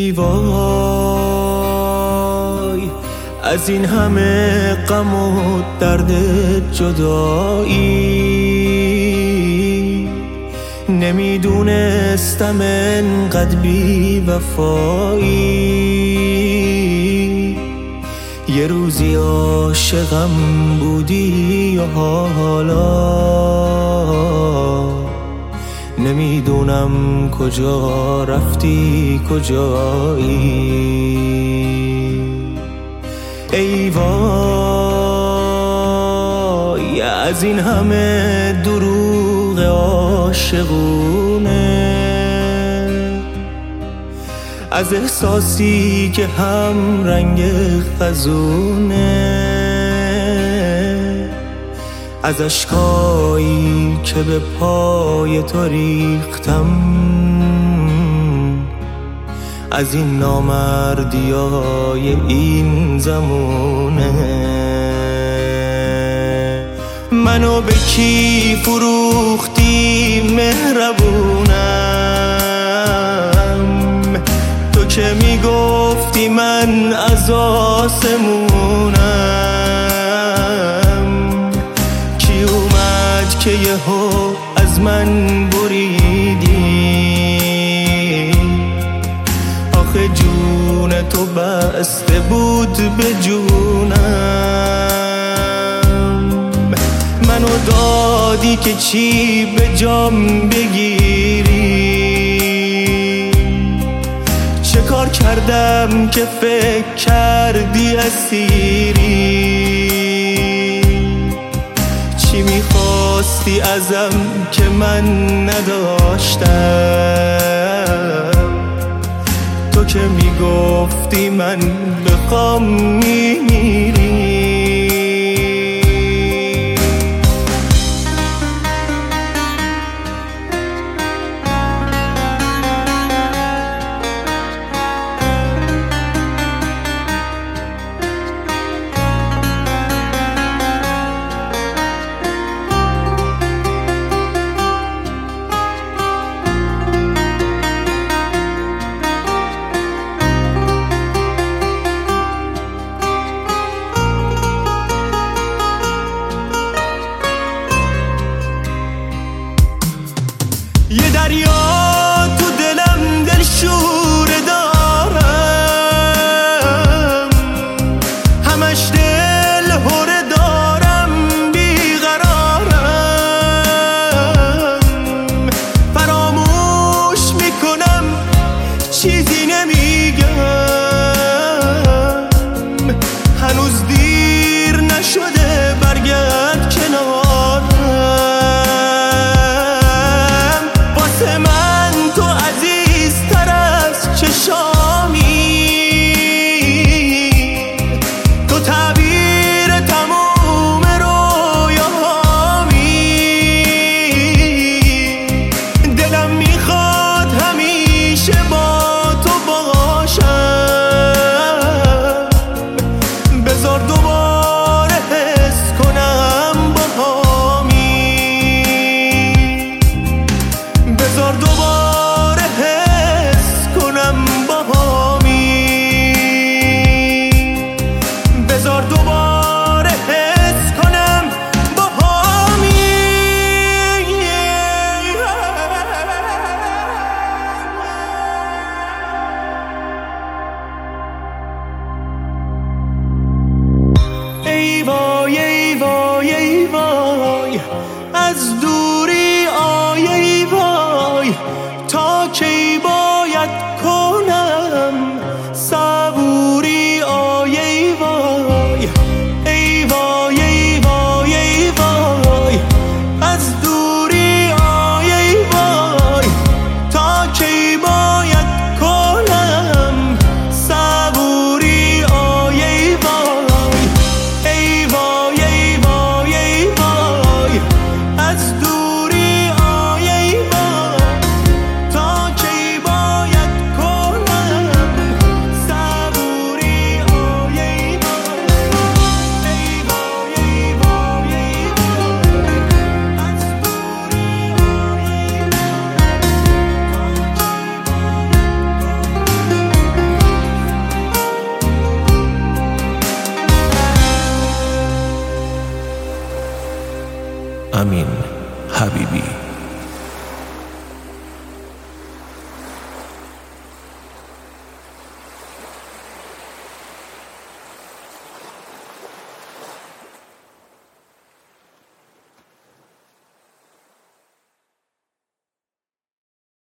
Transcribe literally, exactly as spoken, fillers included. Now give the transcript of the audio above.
ای وای از این همه غم و درد جدایی، نمیدونستم انقدر بی وفایی. یه روزی عاشقم بودی و حالا نمیدونم کجا رفتی کجایی. ای وای از این همه دروغ عاشقونه، از احساسی که هم رنگ خزونه، از اشکایی که به پای تو ریختم، از این نامردیای این زمونه. منو به کی فروختی مهربونم، تو که میگفتی من از آسمونم. کی اومد که یهو از من بریدی، آخه جون تو بسته بود به جونم. منو دادی که چی به جام بگیری، چه کار کردم که فکر کردی اسیری. چی میخواستی ازم که من نداشتم، تو که میگفتی من بخوام میمیری. یه دریا تو دلم دل شوره دارم، همش دل هره دارم بیقرارم. فراموش میکنم چیزی نمیگم، هنوز دیر نشده برگرد کنارم. من تو عزیزتر از چشامی، تو تعبیر تموم رویاهامی. دلم میخواد همیشه با تو باشم، بذار دوباره حس کنم باهامی، بذار دوباره حس کنم باهامی، بذار دوباره حس کنم باهامی. ای وای ای وای ای وای از دوری آی ای وای، تا کی باید کنم صبوری آی ای وای. ای وای ای وای ای وای از دوری آی ای وای، تا کی باید کنم صبوری آی ای وای. ای وای ای وای ای وای از دوری امین حبیبی.